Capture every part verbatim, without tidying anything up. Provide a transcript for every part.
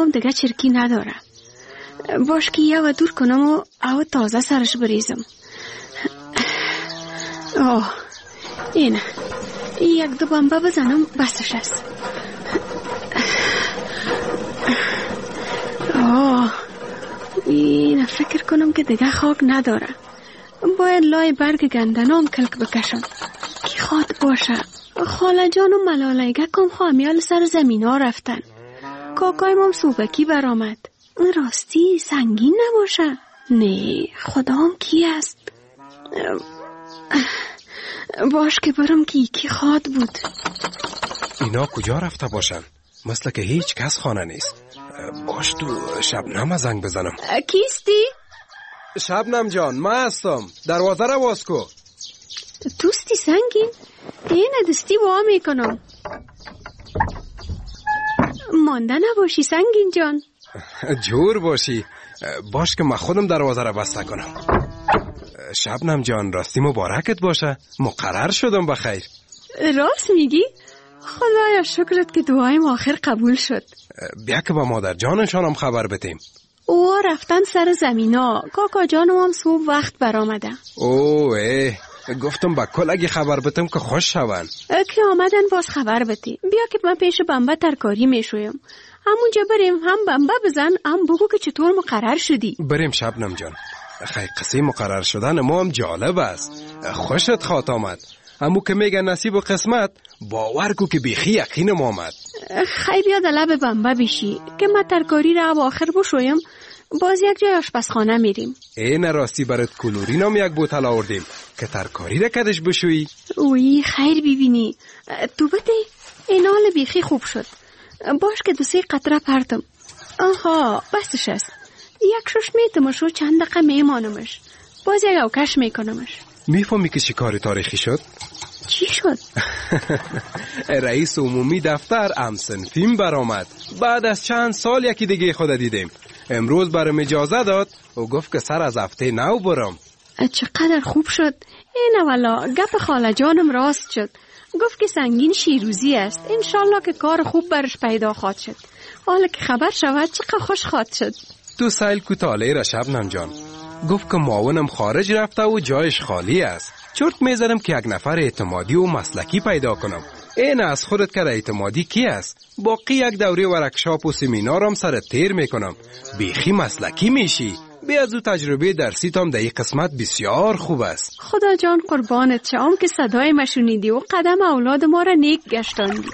هم دیگه چرکی نداره. باش که یه و دور کنم و او تازه سرش بریزم. آه اینه، یک دو بمبه بزنم بسش است. آه اینه، فکر کنم که دیگه خاک نداره. باید لای برگ گندنام کلک بکشم که خاط باشه. خاله جان و ملالیگه کم خامیال سر زمین ها رفتن. کاکای مام صوبکی برآمد. راستی سنگین نباشه. نه خدام کی است؟ باش که برم که یکی خاط بود. اینا کجا رفته باشن؟ مثل که هیچ کس خانه نیست. باش تو شبنم زنگ بزنم. کیستی؟ شبنم جان ما هستم، دروازه رو باز کو. توستی سنگین؟ این دستی با میکنم. مانده نباشی سنگین جان. جور باشی. باش که من خودم دروازه رو بسته کنم. شبنم جان راستی مبارکت باشه، مقرر شدم بخیر. راست میگی؟ خدایا شکرت که دعایم آخر قبول شد. بیا که با مادر جانشانم خبر بتیم. او رفتن سر زمینا، کاکا جانم هم صبح وقت برآمده. اوه گفتم با کل اگه خبر بتیم که خوش شون. که آمدن باز خبر بتی. بیا که من پیش بمبه ترکاری میشویم. همونجا بریم، هم بمبه بزن هم بگو که چطور مقرر شدی. بریم شبنم جان. خیلی قصه مقرر شدن ما هم جالب است. خوشت خاط آمد. همو که میگن نصیب و قسمت، باور کو که بیخی یقینم آمد. خیلی بیا در لب بمبه بشی که من ترکاری را با آخر بشویم. باز یک جای آشپزخانه میریم. این راستی برات کلورینم یک بوتل آوردیم که ترکاری را کدش بشویی. اوی خیر ببینی. تو بده این حال بیخی خوب شد. باش که دو سه قطره پرتم. آها بسش است. یک شش میتمش و چند دقیقه میمانمش. باز یک اوکش میکنمش. میفهمی که چی کار تاریخی شد؟ چی شد؟ رئیس عمومی دفتر امسنفیم برآمد. بعد از چند سال یکی دیگه خود دیدیم. امروز برام اجازه داد و گفت که سر از هفته نو برم. چقدر خوب شد. این والا گپ خاله جانم راست شد. گفت که سنگین شیروزی است. انشالله که کار خوب برش پیدا خواهد شد. حالا که خبر شود چقدر خوش خواهد شد. تو سیل کوتاله را شبنم جان. گفت که معاونم خارج رفته و جایش خالی است. چرت میزنم که یک نفر اعتمادی و مسلکی پیدا کنم. این از خودت که اعتمادی کی است؟ باقی یک دوره ورکشاپ و سمینارم سر تیر میکنم. بیخی مسلکی میشی. بی از او تجربه درسی تام در این قسمت بسیار خوب است. خدا جان قربانت شم که صدای ما شنیدی و قدم اولاد ما را نیک گشتاندی.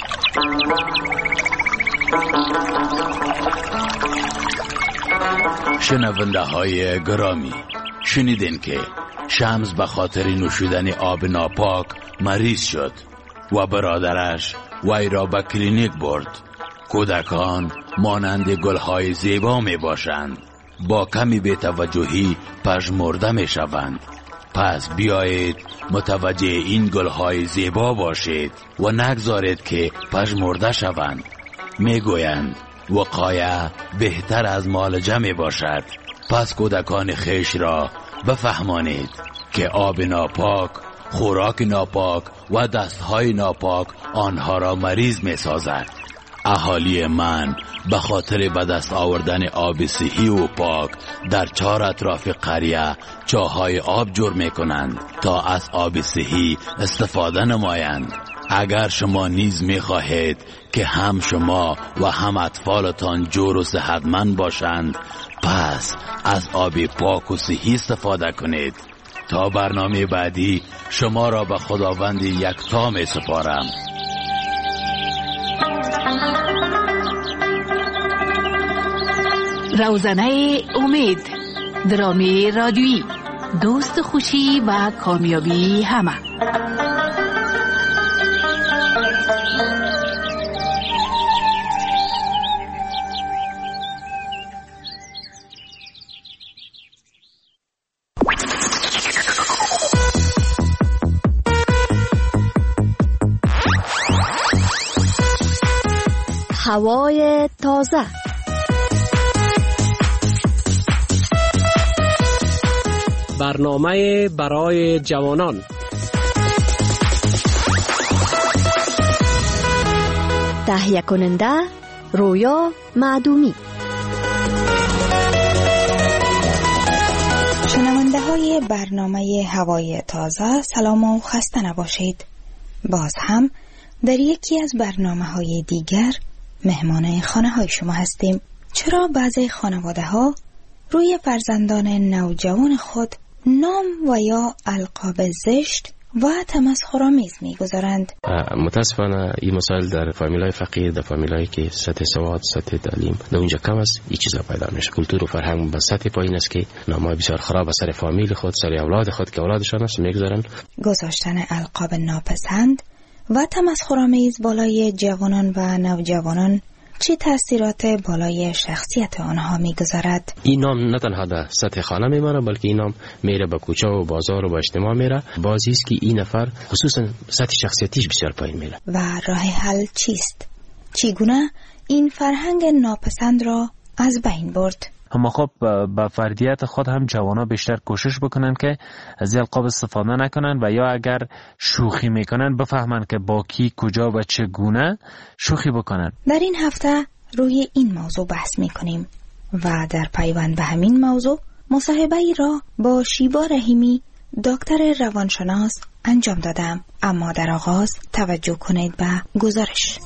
شنونده های گرامی، شنیدین که شمس به خاطر نوشیدن آب ناپاک مریض شد و برادرش وی را به کلینیک برد. کودکان مانند گلهای زیبا می باشند، با کمی بی‌توجهی پژمرده می شوند. پس بیایید متوجه این گلهای زیبا باشید و نگذارید که پژمرده شوند. می گویند وقایه بهتر از معالجه می باشد. پس کودکان خیش را بفهمانید که آب ناپاک، خوراک ناپاک و دستهای ناپاک آنها را مریض می سازد. اهالی من به خاطر به دست آوردن آب صحی و پاک در چهار اطراف قریه چاهای آب جور می کنند تا از آب صحی استفاده نمایند. اگر شما نیز می خواهید که هم شما و هم اطفالتان جور و صحتمند باشند، پس از آب پاک و صحی استفاده کنید. تا برنامه بعدی شما را به خداوند یکتا می سپارم. روزنه امید، درامی رادیویی، دوست خوشی و کامیابی همه. هوای تازه، برنامه برای جوانان. تهیه کننده رویا معدومی. شنونده های برنامه هوای تازه، سلام و خسته نباشید. باز هم در یکی از برنامه های دیگر مهمان خانه های شما هستیم. چرا بعضی خانواده ها روی فرزندان نوجوان خود نام و یا القاب زشت و تمسخرآمیز می‌گذارند؟ متاسفانه این مسائل در فامیلای فقیر، در فامیلایی که سطح سواد، سطح تعلیم در اونجا کم است، این چیزا پیدا میشه. کلتور و فرهنگ به سطح پایین است که نامای بسیار خراب سر فامیل خود، سر اولاد خود که اولادشان است می‌گذارن. گذاشتن القاب ناپسند و تمسخرآمیز بالای جوانان و نوجوانان چه تأثیرات بالای شخصیت آنها میگذارد؟ این نام نه تنها در سطح خانه میمانه، بلکه این نام میره به کوچه و بازار و به اجتماع میره. بازی است که این نفر خصوصا سطح شخصیتیش بسیار پایین میره. و راه حل چیست؟ چگونه این فرهنگ ناپسند را از بین برد؟ اما خب با فردیت خود هم جوانا بیشتر کوشش بکنن که از القاب استفاده نکنن و یا اگر شوخی میکنن بفهمن که با کی، کجا و چگونه شوخی بکنن. در این هفته روی این موضوع بحث میکنیم و در پیوند به همین موضوع مصاحبه ای را با شیبا رحیمی دکتر روانشناس انجام دادم. اما در آغاز توجه کنید به گزارش.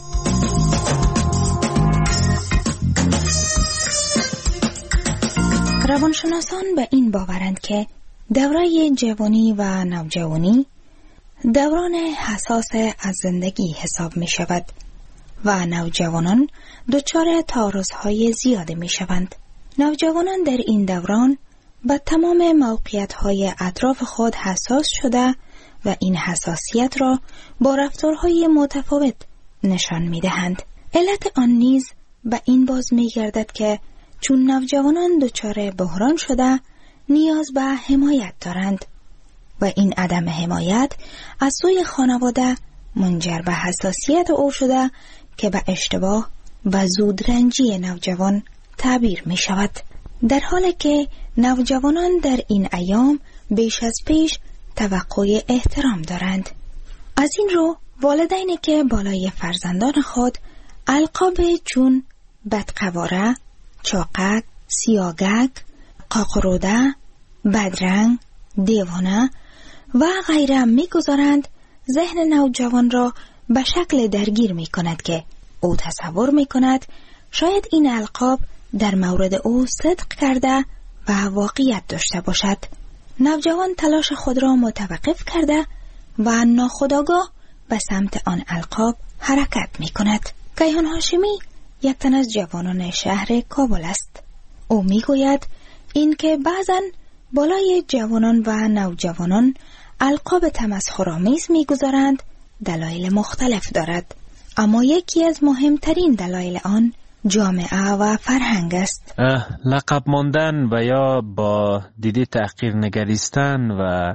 روانشناسان به این باورند که دوره جوانی و نوجوانی دوران حساس از زندگی حساب می شود و نوجوانان دچار تعارض‌های زیاده می شوند. نوجوانان در این دوران به تمام موقعیت‌های اطراف خود حساس شده و این حساسیت را با رفتارهای متفاوت نشان می دهند. علت آن نیز به این باز می گردد که چون نوجوانان دچار بحران شده نیاز به حمایت دارند و این عدم حمایت از سوی خانواده منجر به حساسیت او شده که به اشتباه و زودرنجی نوجوان تعبیر می شود. در حالی که نوجوانان در این ایام بیش از پیش توقع احترام دارند. از این رو والدینی که بالای فرزندان خود القاب چون بدقواره، چاقک، سیاگک، قاقروده، بدرنگ، دیوانه و غیره می‌گذارند، ذهن نوجوان را به شکل درگیر می‌کند که او تصور می‌کند شاید این القاب در مورد او صدق کرده و واقعیت داشته باشد. نوجوان تلاش خود را متوقف کرده و ناخودآگاه به سمت آن القاب حرکت می‌کند. کیهان هاشمی یک تن از جوانان شهر کابل است. او میگوید این که بعضن بالای جوانان و نوجوانان القاب تمسخرآمیز میگذارند دلایل مختلف دارد، اما یکی از مهمترین دلایل آن جامعه و فرهنگ است. لقب ماندن و یا با دیده تحقیر نگریستن و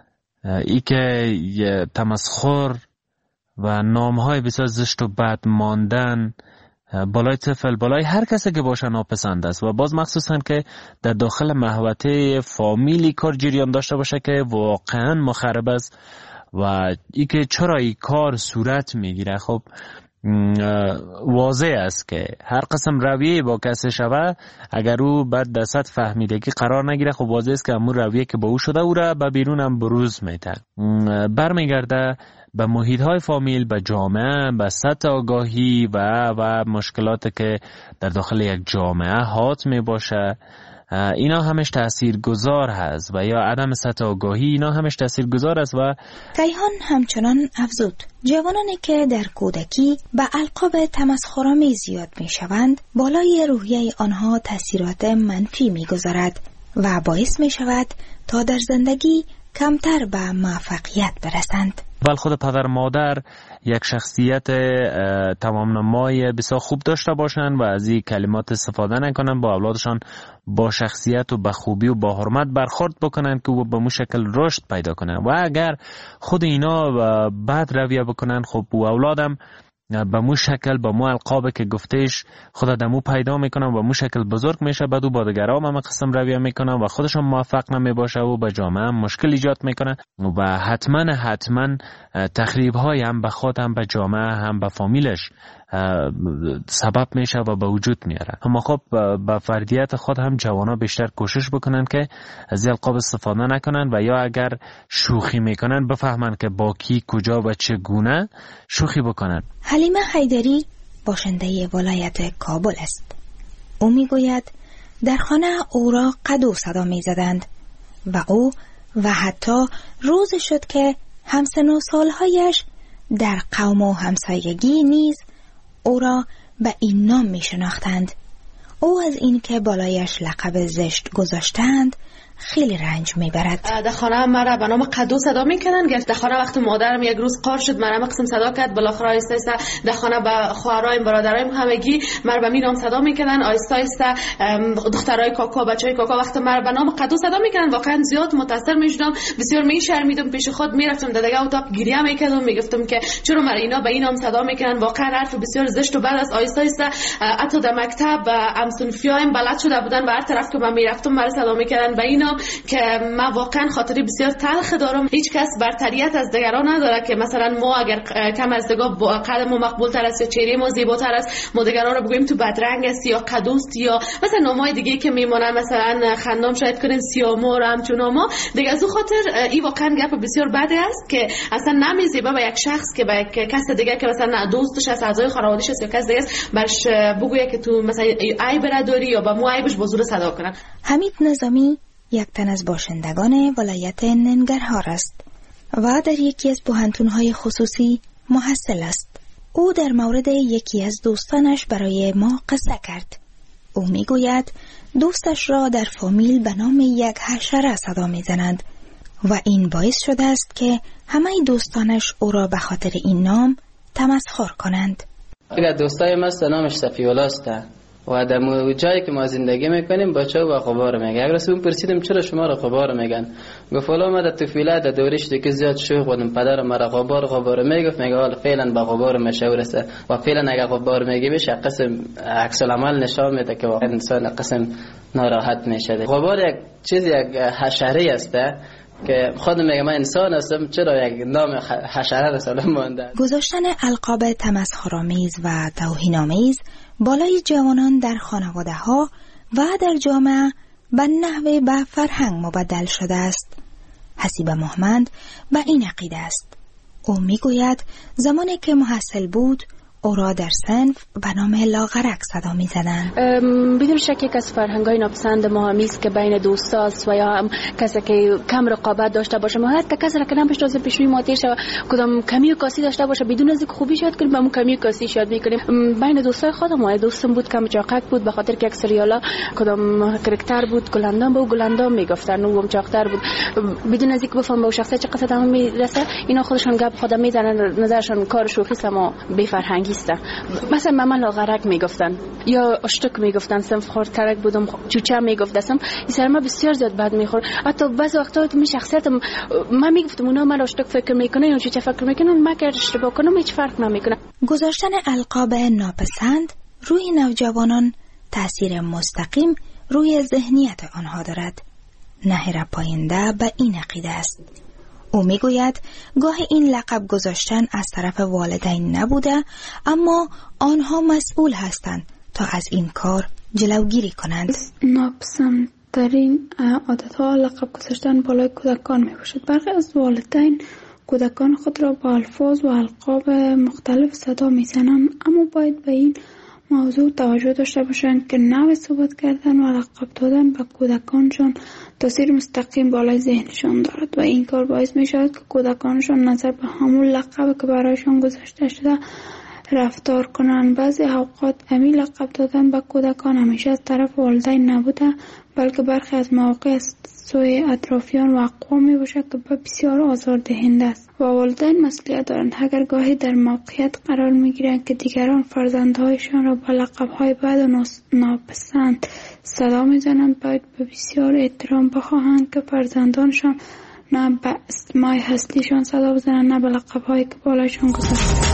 ای که تمسخر و نامهای بسیار زشت و بد ماندن بالای طفل، بالای هر کسی که باشه ناپسند است و باز مخصوصا که در داخل محوطه فامیلی کار جریان داشته باشه که واقعا مخرب است و ای که چرا این کار صورت میگیره. خب واضح است که هر قسم رویه با کسی شوه اگر او بعد در سطح فهمیدگی قرار نگیره، خب واضح است که همون رویه که با او شده او را به بیرون هم بروز میده، برمیگرده به محیط های فامیل، به جامعه، به سطح آگاهی و و مشکلات که در داخل یک جامعه حاکم باشه. اینا همش تاثیرگذار هست و یا عدم سطح آگاهی اینا همش تاثیرگذار است. و کیهان همچنان افزود جوانانی که در کودکی به القاب تمسخرآمیز زیاد می شوند بالای روحیه آنها تاثیرات منفی می گذارد و باعث می شود تا در زندگی کمتر به موفقیت برسند. بل خود پدر مادر یک شخصیت تمام نمای بسیار خوب داشته باشند و از این کلمات استفاده نکنند، با اولادشان با شخصیت و با خوبی و با حرمت برخورد بکنند که به مو شکل رشد پیدا کنند. و اگر خود اینا بد رویه بکنند، خب و اولادم به مو شکل به مو القاب که گفتهش خدا دمو پیدا میکنن و مو شکل بزرگ میشه، بعد او با دیگران هم قسم رویه میکنن و خودشون موفق نمیباشه و به جامعه مشکل ایجاد میکنه و حتما حتما تخریب های هم به خود هم به جامعه هم به فامیلش سبب میشه و به وجود میاره. اما خب به فردیت خود هم جوانا بیشتر کوشش بکنن که از القاب استفاده نکنن و یا اگر شوخی میکنن بفهمن که با کی کجا و چگونه شوخی بکنن. حلیمه حیدری باشنده ولایت کابل است. او میگوید در خانه او را قدو صدا میزدند و او و حتی روز شد که همسن و سالهایش در قوم و همسایگی نیز او را به این نام می شناختند. او از این که بالایش لقب زشت گذاشتند خیلی رنج میبرد. در خانه مرا به نام قدو صدا میکنن. در خانه وقتی مادرم یک روز قار شد مرا قسم صدا کرد، بالاخره آیسته آیسته در خانه به خواهرایم برادرایم همگی مرا به می نام صدا میکنن. آیسته آیسته دخترای کاکا بچهای کاکا وقتی مرا به نام قدو صدا میکنن واقعا زیاد متاثر میشدم، بسیار میشرمیدم، پیش خود میرفتم در دیگه اتاق گریه میکردم، میگفتم که چرا مرا اینا به این نام صدا میکنن، واقعا حرف بسیار زشت و بد است. آیسته آیسته حتی در مکتب همسنفیایم بلد شده بودن و هر طرف که من میرفتم مرا صدا میکردن به این که من واقعا خاطری بسیار تلخ دارم. هیچ کس برتریت از دیگران نداره که مثلا ما اگر کم از دیگه قد ما مقبول تر است یا چهره ما زیباتر است ما دیگران رو بگوییم تو بدرنگ است یا قدوست یا مثلا نامای دیگه که میمونن مثلا خندام شاید کنین سیامور همچون ما دیگه. از اون خاطر این واقعا گپ بسیار بده است که اصلا نمیزیبه به یک شخص که به یک کس دیگه که مثلا دوستش است، اعضای خانواده‌اش است یا کس دیگه است برش بگویه که تو مثلا عیب داری یا با مو عیبش با زور صدا کنن. حمید نظامی یک تن از باشندگان ولایت ننگرهار است و در یکی از پوهنتون‌های خصوصی محصل است. او در مورد یکی از دوستانش برای ما قصه کرد. او میگوید دوستش را در فامیل به نام یک حشره صدا میزنند و این باعث شده است که همه دوستانش او را به خاطر این نام تمسخر کنند. اگر دوستای ما نامش صفی‌الله است و در جایی که ما زندگی میکنیم بچه و غبار میگه. اگر از اون پرسیدم چرا شما را غبار میگن، گفت والا ما در طفولیت در دورش دیگه زیاد شوخ بودم، پدر ما را غبار غبار میگفت، میگه حالا فعلا با غبار مشهور است و فعلا اگر غبار میگه بشه قسم عکس العمل نشان میده که واقعا انسان قسم ناراحت میشه. غبار یک چیز یک حشره است که خود میگه من انسان هستم، چرا یک نام حشره را سلام مونده. گذاشتن القاب تمسخرآمیز و توهین‌آمیز بالای جوانان در خانواده ها و در جامعه به نحوه به فرهنگ مبدل شده است. حسیب محمد به این عقیده است. او میگوید زمانی که محصل بود او را در صنف به نام لاغرک صدا می زدن. بدون شک یک از فرهنگ‌های ناپسند ما همیست که بین دوستاست و یا هم کسی که کم رقابت داشته باشه، ما حتی کسی را که نمی‌شناسه پیش روی ما تیر شه کدام کمی و کاسی داشته باشه بدون از اینکه خوبی شاید کنیم با اون کمی و کاسی شاید می‌کنیم. بین دوستای خودم ما دوستم بود کم چاقک بود به خاطر که یک سریالا کدام کاراکتر بود گلندام بود گلندام میگفتن و هم چاقتر بود بدون از اینکه بفهم به شخصیت چه قصد هم میرسه. اینا خودشون گپ خودم میزنن، نظرشون کار شوخی است ما بی فرهنگی است. مثلا من لاغرک میگفتن یا اشتک میگفتن، صنف خورد ترک بودم چوچه میگفتم. این سر ما بسیار زیاد بد میخورد. حتی بعضی وقتا می شخصیتم من میگفتم اونا من اشتک فکر میکنه یا چوچه فکر میکنن، من که اشتباه کنم هیچ فرق نمیکنه. گذاشتن القاب ناپسند روی نوجوانان تأثیر مستقیم روی ذهنیت آنها دارد. نهر پاینده به این عقیده است. او میگوید گاهی این لقب گذاشتن از طرف والدین نبوده، اما آنها مسئول هستند تا از این کار جلوگیری کنند. ناپسندترین عادتها لقب گذاشتن بالای کودکان می باشد. برخی از والدین کودکان خود را با الفاظ و القاب مختلف صدا می زنند، اما باید به این موضوع توجه داشته باشند که نوع صحبت کردن و لقب دادن به کودکانشان تاثیر مستقیم بالای ذهنشان دارد و این کار باعث می شود که کودکانشان نظر به همون لقب که برایشان گذاشته شده رفتار کنند. بعضی اوقات همین لقب دادن به کودکان همیشه از طرف والدین نبوده، بلکه برخی از مواقع از سوی اطرافیان و اقوام می باشد که بسیار آزاردهنده است و والدین مسئولیت دارند. اگر گاهی در موقعیت قرار می گیرند که دیگران فرزندهایشان را با لقب‌های بد و ناپسند صدا می زنند، باید به بسیار احترام بخواهند که فرزندانشان نه به اسمای هستیشان صدا بزنند نه به لقب‌هایی که بالایشان گذاشته.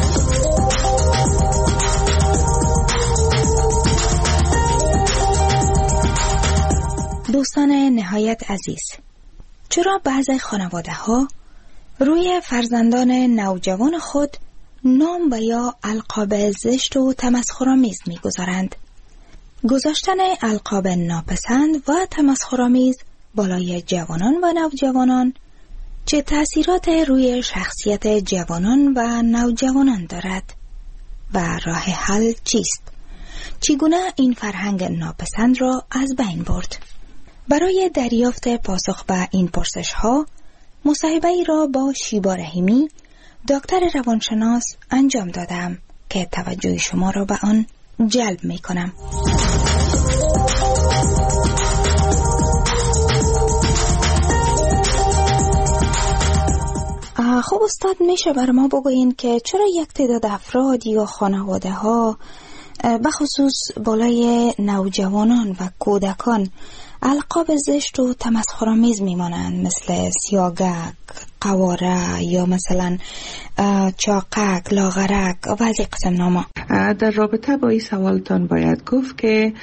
دوستان نهایت عزیز، چرا بعضی خانواده ها روی فرزندان نوجوان خود نام و یا القاب زشت و تمسخرآمیز می‌گذارند. گذاشتن القاب ناپسند و تمسخرآمیز بالای جوانان و نوجوانان چه تأثیرات روی شخصیت جوانان و نوجوانان دارد و راه حل چیست؟ چگونه این فرهنگ ناپسند را از بین برد؟ برای دریافت پاسخ به این پرسش ها مصاحبه‌ای را با شیبا رحیمی دکتر روانشناس انجام دادم که توجه شما را به آن جلب می کنم. خب استاد، میشه بر ما بگوین که چرا یک تعداد افراد یا خانواده ها بخصوص بالای نوجوانان و کودکان القاب زشت و تمسخرآمیز میمانند، مثل سیاگک، قواره یا مثلا چاقک، لاغرک و از این قسم ناما؟ در رابطه با این سوالتان باید گفت که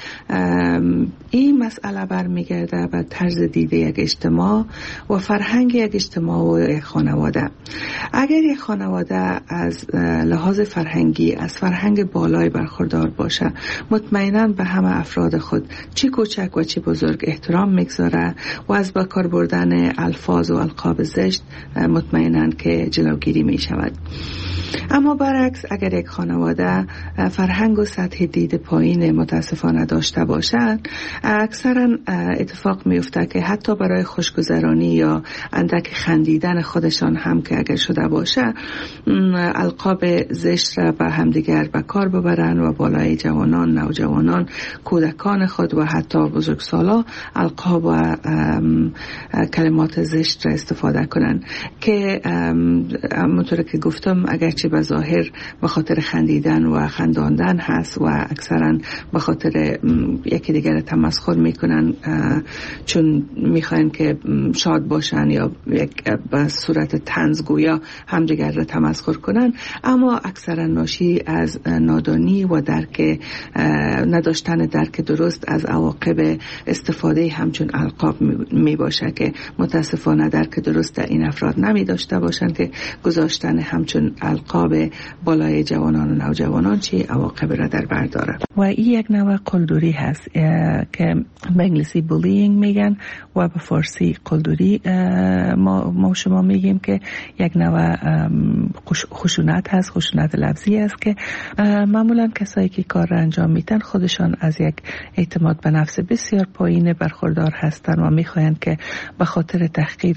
این مسئله برمیگرده به طرز دیده یک اجتماع و فرهنگ یک اجتماع و یک خانواده. اگر یک خانواده از لحاظ فرهنگی از فرهنگ بالای برخوردار باشه، مطمئناً به همه افراد خود چه کوچک و چه بزرگ احترام میگذاره و از با کار بردن الفاظ و القاب زشت مطمئناً که جلوگیری می شود. اما برعکس، اگر یک خانواده فرهنگ و سطح دید پایین متاسفانه داشته باشند، اکثرا اتفاق می افته که حتی برای خوشگذرانی یا اندک خندیدن خودشان هم که اگر شده باشه، القاب زشت را به همدیگر به کار ببرن و بالای جوانان، نوجوانان، کودکان خود و حتی بزرگسالا القاب و کلمات زشت را استفاده کنن که همونطور که گفتم اگرچه به ظاهر به خاطر خندیدن و خنداندن هست و اکثرا به خاطر یکی دیگر تمسخر میکنن چون میخواین که شاد باشن یا یک به صورت طنزگویا همدیگر را تمسخر کنن، اما اکثرا ناشی از نادانی و درک نداشتن درک درست از عواقب استفاده همچون القاب می باشه که متاسفانه درک درست در این افراد نمی داشته باشند که گذاشتن همچون القاب بالای جوانان و نوجوانان چی عواقب را در بر دارد. و این یک نوع قلدری هست که به انگلیسی بولینگ میگن و به فارسی قلدری ما, ما شما میگیم که یک نوع خشونت هست، خشونت لفظی است که معمولا کسایی که کار را انجام میدن خودشان از یک اعتماد به نفس بسیار پایین برخوردار هستند و میخواهند که به خاطر تحقیر،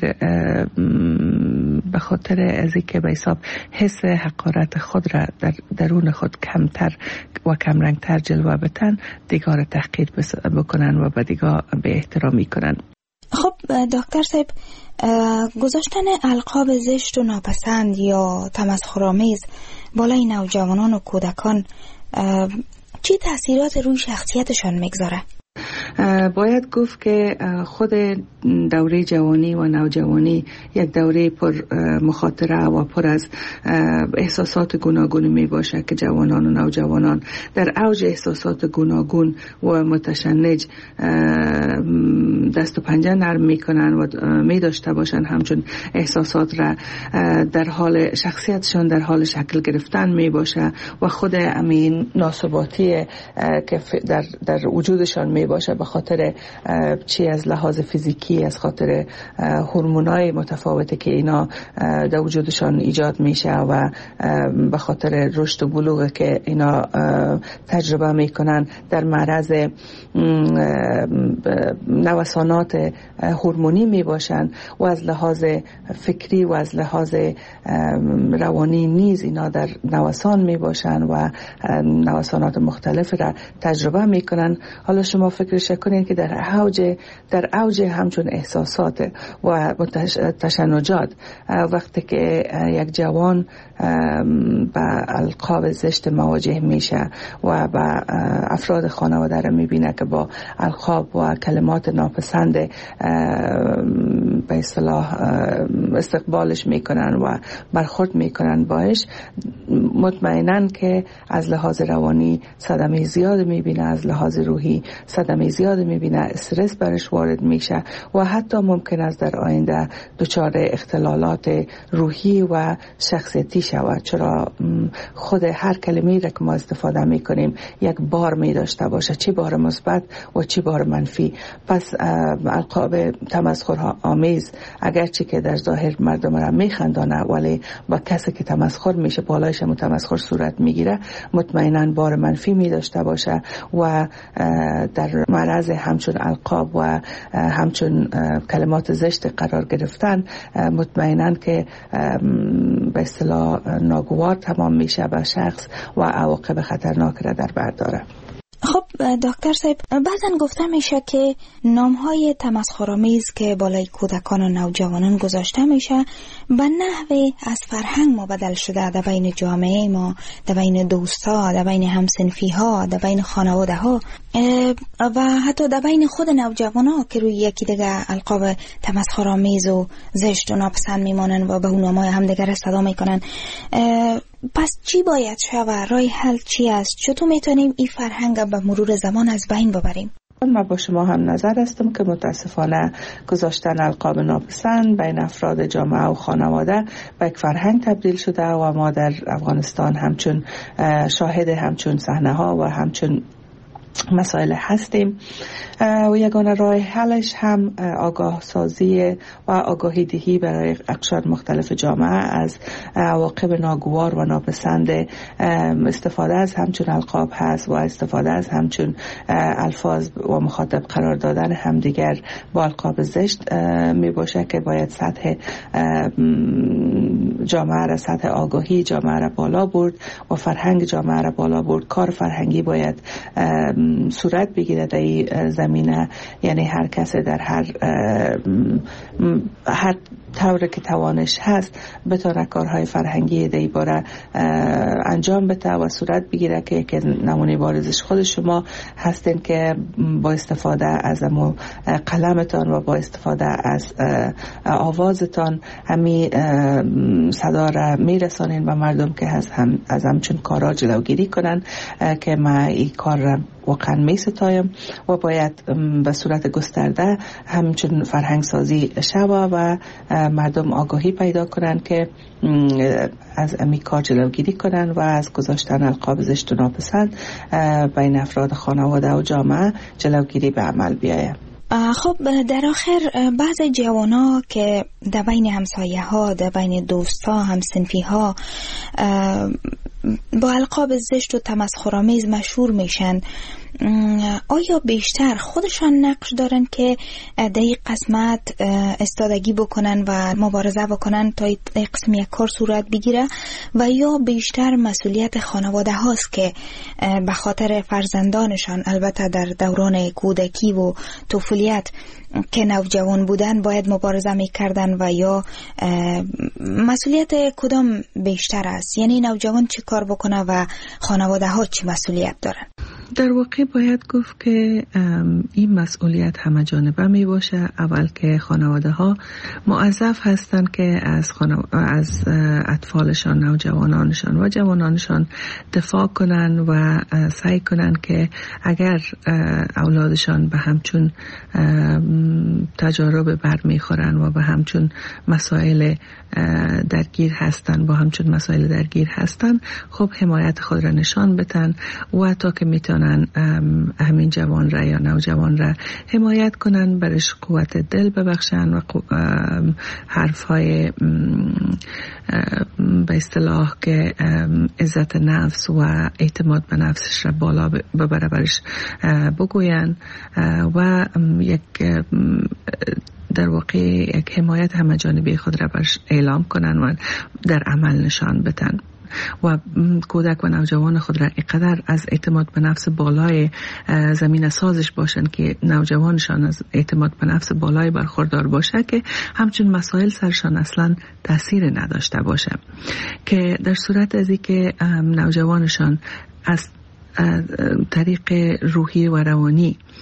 به خاطر از اینکه به حساب حس حقارت خود را در درون خود کمتر و کمرنگتر جلوه بدن، دیگر تحقیر بکنن و به دیگر به احترامی کنن. خب دکتر صاحب، گذاشتن القاب زشت و ناپسند یا تمسخرآمیز بالای نوجوانان و کودکان چه تأثیرات روی شخصیتشان میگذاره؟ باید گفت که خود دوره جوانی و نوجوانی یک دوره پر مخاطره و پر از احساسات گوناگون می باشه که جوانان و نوجوانان در اوج احساسات گوناگون و متشنج دست و پنجه نرم می کنن و می داشته باشن همچون احساسات را در حال شخصیتشان در حال شکل گرفتن می باشه و خود امین ناثباتی که در, در وجودشان می باشه به خاطر چی از لحاظ فیزیکی، از خاطر هورمونای متفاوتی که اینا در وجودشان ایجاد میشه و به خاطر رشد و بلوغ که اینا تجربه میکنن در معرض نوسانات هورمونی میباشن و از لحاظ فکری و از لحاظ روانی نیز اینا در نوسان میباشن و نوسانات مختلف را تجربه میکنن. حالا شما فکرش کنین که در اوج در اوج همچون احساسات و تشنجات وقتی که یک جوان با القاب زشت مواجه میشه و با افراد خانواده را میبینه که با القاب و کلمات ناپسند به اصطلاح استقبالش میکنن و برخورد میکنن باش، مطمئناً که از لحاظ روانی صدمه زیاد میبینه، از لحاظ روحی صدمه زیاد زیاد میبینه، استرس برش وارد میشه و حتی ممکن است در آینده دچار اختلالات روحی و شخصیتی شود، چرا خود هر کلمه‌ای را که ما استفاده میکنیم یک بار می داشته باشه، چی بار مثبت و چی بار منفی. پس القاب تمسخر آمیز اگرچه که در ظاهر مردم را میخندانه، ولی با کسی که تمسخر میشه بالایش هم تمسخر صورت میگیره، مطمئنا بار منفی می داشته باشه و در معرض همچون القاب و همچون کلمات زشت قرار گرفتن مطمئنا که به اصطلاح ناگوار تمام میشه به شخص و عواقب خطرناک را در بر داره. خب دکتر صاحب، بعضن گفته میشه که نامهای تمسخرآمیز که بالای کودکان و نوجوانان گذاشته میشه به نحوی از فرهنگ مبدل شده در بین جامعه ما، در بین دوستا، در بین همسنفی ها، در بین خانواده ها و حتی در بین خود نوجوان ها که روی یکی دیگه القاب تمسخرآمیز و زشت و ناپسند میمانن و به اون نامهای همدیگر صدا میکنن. پس چی باید شود؟ راه حل چی است؟ چطور میتونیم این فرهنگ به مرور زمان از بین ببریم؟ من با شما هم نظر هستم که متاسفانه گذاشتن القاب ناپسند بین افراد جامعه و خانواده به یک فرهنگ تبدیل شده و ما در افغانستان همچون شاهد همچون صحنه ها و همچون مسائل هستیم و یگانه راه حلش هم آگاه سازی و آگاهی دهی برای اقشار مختلف جامعه از عواقب ناگوار و ناپسند استفاده از همچون القاب هست و استفاده از همچون الفاظ و مخاطب قرار دادن همدیگر با القاب زشت می باشه که باید سطح جامعه را، سطح آگاهی جامعه را بالا برد و فرهنگ جامعه را بالا برد. کار فرهنگی باید صورت بگیره در این زمینه، یعنی هر کس در هر هر طور که توانش هست بتونه کارهای فرهنگی در این باره انجام بده و صورت بگیره که یک نمونه بارزش خود شما هستین که با استفاده از قلمتان و با استفاده از آوازتان همی صدا را میرسانین به مردم که هم از همچون کارا جلوگیری کنن که ما این کار را واقعا می ستایم و باید به صورت گسترده همچون فرهنگ سازی شوه و مردم آگاهی پیدا کنن که از امی کار جلوگیری کنن و از گذاشتن القاب زشت و ناپسند بین افراد خانواده و جامعه جلوگیری به عمل بیاید. خب در آخر بعض جوانا که در بین همسایه ها، در بین دوستا، همسنفی ها با القاب زشت و تمسخرآمیز مشهور میشن، آیا بیشتر خودشان نقش دارن که در این قسمت استادگی بکنن و مبارزه بکنن تا این قسم یک کار صورت بگیره و یا بیشتر مسئولیت خانواده هاست که به خاطر فرزندانشان، البته در دوران کودکی و طفولیت که نوجوان بودن، باید مبارزه میکردن و یا مسئولیت کدام بیشتر است؟ یعنی نوجوان چی کار بکنه و خانواده ها چی مسئولیت دارن؟ در واقع باید گفت که این مسئولیت همه جانبه می باشه. اول که خانواده ها موظف هستند که از, از اطفالشان، نوجوانانشان و جوانانشان دفاع کنن و سعی کنن که اگر اولادشان به همچون تجارب بر می خورن و به همچون مسائل درگیر هستن با همچون مسائل درگیر هستن، خب حمایت خود را نشان بدن و تا که میتونن همین جوان را یا نوجوان را حمایت کنن، برش قوت دل ببخشن و حرف های به اصطلاح که عزت نفس و اعتماد به نفسش را بالا ببره برش بگوین و یک در واقع یک حمایت همه جانبی خود را برش اعلام کنن و در عمل نشان بدن و کودک و نوجوان خود را اینقدر از اعتماد به نفس بالای زمین سازش باشند که نوجوانشان از اعتماد به نفس بالای برخوردار باشه که همچون مسائل سرشان اصلا تأثیر نداشته باشه، که در صورت از اینکه نوجوانشان از طریق روحی و روانی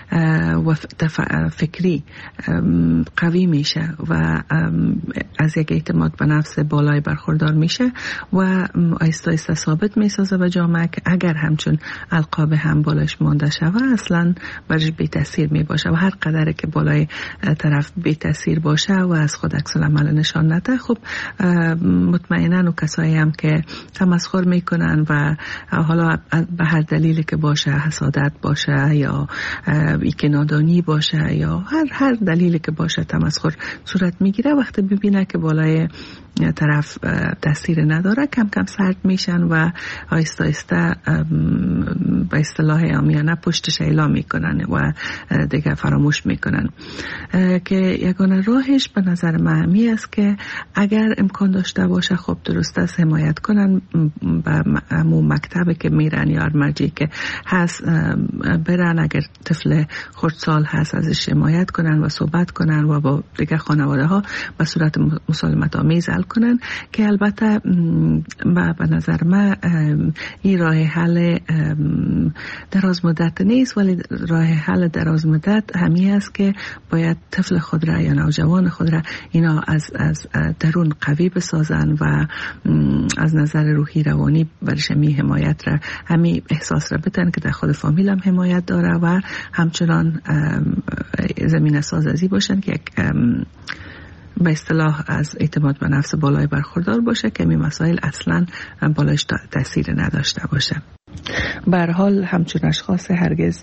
و فکری قوی میشه و از یک اعتماد به نفس بالای برخوردار میشه و آیسته آیسته ثابت میسازه به جامعه که اگر همچون القاب هم بالایش مانده شود اصلا برش بی تاثیر می باشه و هر قدر که بالای طرف بی تاثیر باشه و از خود عکس العمل نشان نده، خب مطمئنا و کسایی هم که تمسخر میکنن و حالا به هر دلیلی که باشه، حسادت باشه یا ایکه نادانی باشه یا هر هر دلیلی که باشه تمسخر صورت میگیره، وقتی ببینه که بالای طرف تاثیر نداره کم کم سرد میشن و آیسته آیسته به اصطلاح عامیانه پشتش اعلام میکنن و دیگه فراموش میکنن. که یگانه راهش به نظر من همی است که اگر امکان داشته باشه خب درست است حمایت کنن به همون مکتبی که میرن یا مرجعی که هست برن، اگر طفل خردسال هست ازش حمایت کنن و صحبت کنن و با دیگه خانواده ها به صورت مسالمت آمیز حل کنن. که البته به نظر من این راه حل دراز مدت نیست، ولی راه حل دراز مدت همی است که باید طفل خود را یا نوجوان خود را اینا از از درون قوی بسازن و از نظر روحی روانی برش همی حمایت را همی احساس را بتن که در خود فامیل هم حمایت داره و همچنان زمین سازی باشن که یک به اصطلاح از اعتماد به نفس بالای برخوردار باشه که این مسائل اصلا بالایش تاثیر نداشته باشه. به هر حال همچون اشخاص هرگز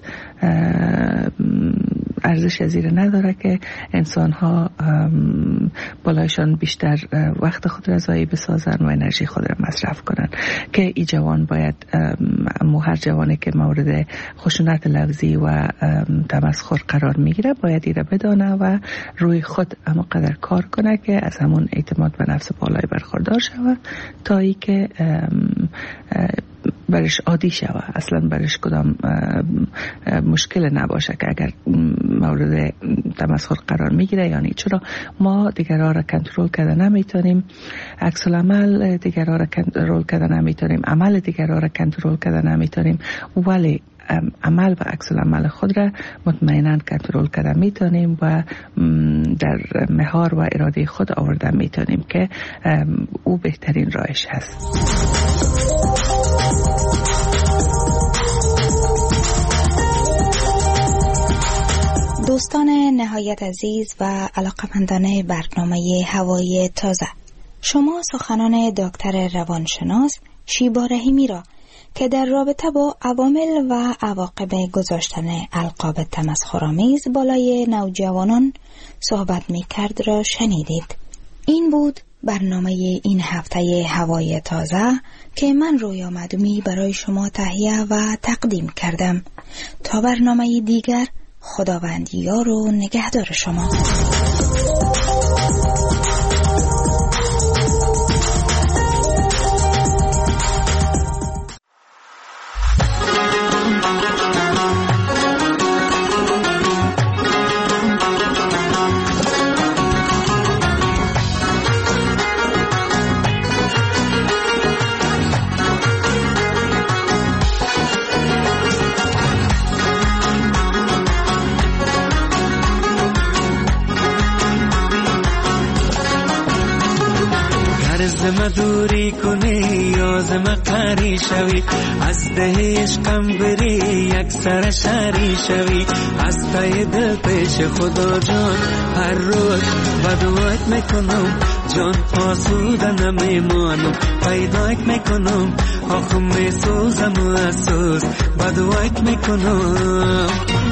ارزش زیر نداره که انسان ها بالایشان بیشتر وقت خود را ضایع بسازن و انرژی خود را مصرف کنن. که ای جوان باید مو هر جوانی که مورد خشونت لفظی و تمسخر قرار میگیره باید ایره بدانه و روی خود اما قدر کار کنه که از همون اعتماد به نفس بالای برخوردار شود تا ای که برش عادی شود، اصلا برش کدام مشکل نباشه که اگر مورد تمسخر قرار میگیره. یعنی چرا ما دیگرها را کنترل کرده نمیتونیم، عکس العمل دیگرها را کنترل کرده نمیتونیم، عمل دیگرها را کنترل کرده نمیتونیم، ولی عمل و عکس العمل خود را مطمئنا کنترل کرده میتونیم و در مهار و اراده خود آورده میتونیم که او بهترین راهش هست. دوستان نهایت عزیز و علاقمندان برنامه هوای تازه، شما سخنان دکتر روانشناس شیبا رحیمی را که در رابطه با عوامل و عواقب گذاشتن القاب تمسخرآمیز بالای نوجوانان صحبت می کرد را شنیدید. این بود برنامه این هفته هوای تازه که من رویا مدومی برای شما تهیه و تقدیم کردم. تا برنامه دیگر، خداوند یار و نگهدار شما. دوری کنی یا زم قری شوی، از ده عشقم بری یک سر شری شوی، از تای دل پیش خدا جان هر روز بدوات میکنم، جان آسوده نمیمانم، پیدایت میکنم آخ میسوزم و اسوز بدوات میکنم.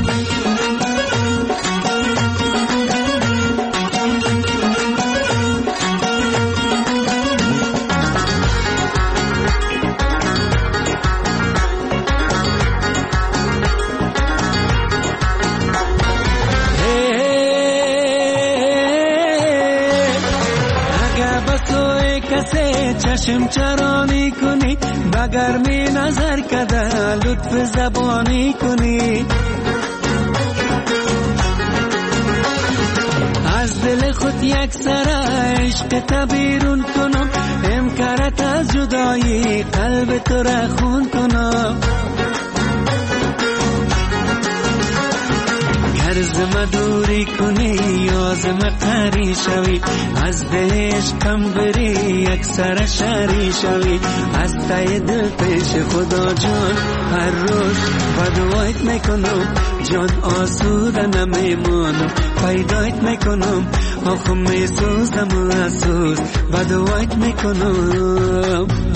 چشم چرانی کنی بگر می نظر کده لطف زبانی کنی، از دل خود یک سر عشق تبیرون کنم، امکارت از جدایی قلب تو را خون کنم. از ما دوری کنی از ما قری شوی از ده عشقم بری یک سر شری شوی از تای دل پیش خدا جان هر روز بدوایت میکنم جان آسوده نمیمانم پیدایت میکنم آخه میسوزم و اسوز بدوایت میکنم